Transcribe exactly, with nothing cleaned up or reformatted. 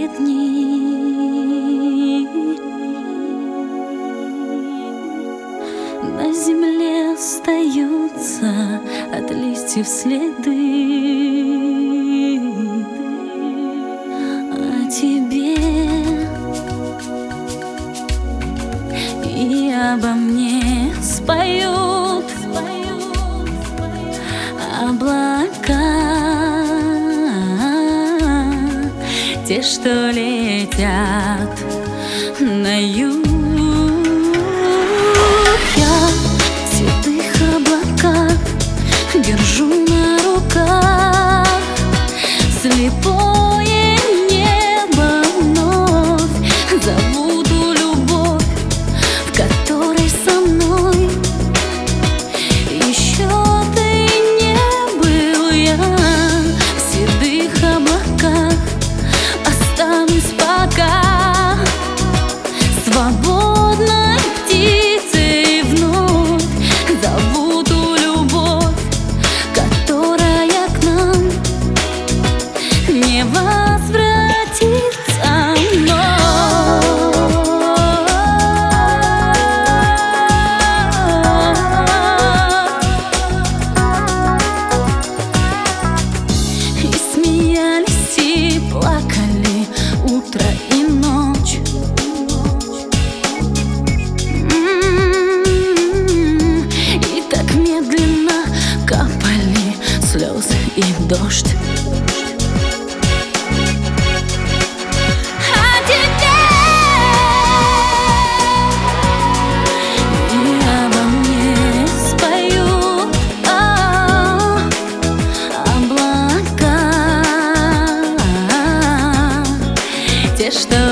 дни. На земле остаются от листьев следы, а тебе и обо мне споют облака, те, что летят на юг. Я в седых облаках держу на руках слепое небо вновь. Забуду любовь, в которой со мной еще ты не был. Я в седых облаках останусь пока свободной птицей вновь. Забуду любовь, которая к нам не возвратится вновь. И смеялись, и плакали утро и ночь. М-м-м. И так медленно капали слезы и дождь. А теперь и обо мне споют облака, те, что